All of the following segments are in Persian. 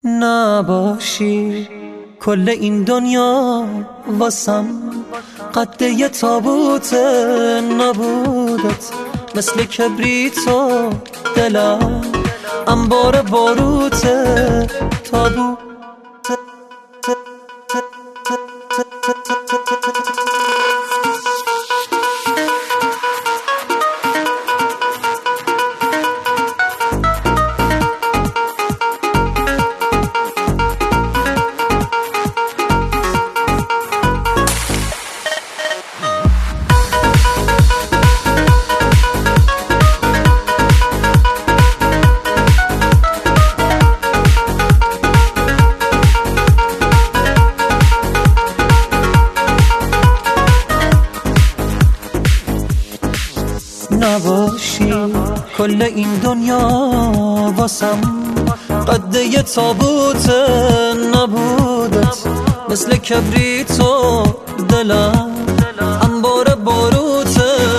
نباشی کل این دنیا واسم قد یه تابوت نبودت، مثل کبریت و دلم انبار باروت تابوت. نباشی کل این دنیا واسم قد یه تابوت نبودت، مثل کبریت و دلم انبار باروت.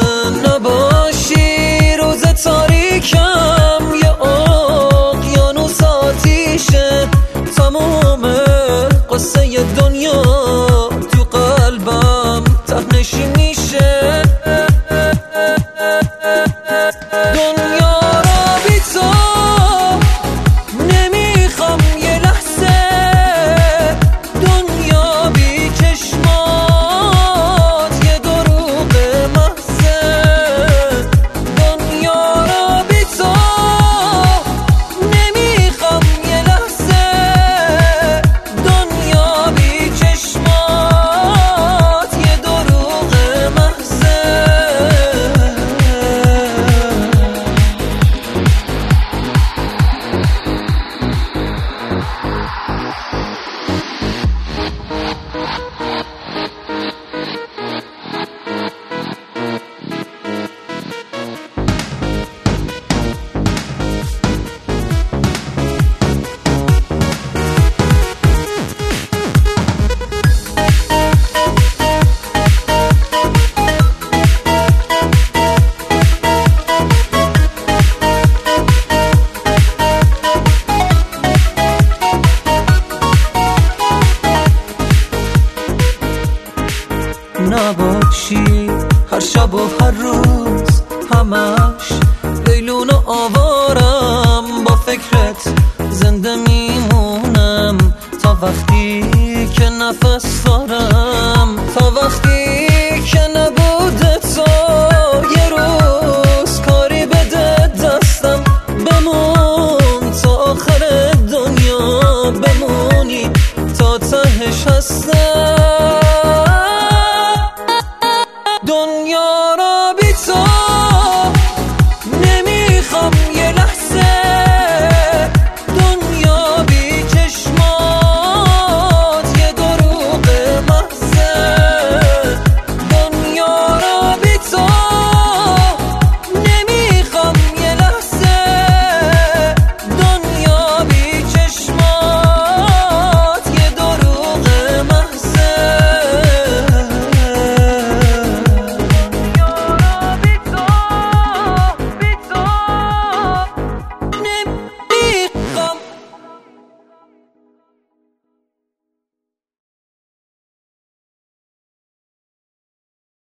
نباشی روز تاریکم یه اقیانوس آتیشه، تموم قصه دنیا تو قلبم ته‌نشین میشه. دنیا را بی تو نمیخوام یه لحظه، دنیا بی چشمات یه دروغ محضه. دنیا را بی تو نمیخوام یه لحظه، دنیا بی چشمات یه دروغ محضه. نباشی هر شب و هر روز همش لیلون و آوارم، با فکرت زنده میمونم تا وقتی که نفس دارم.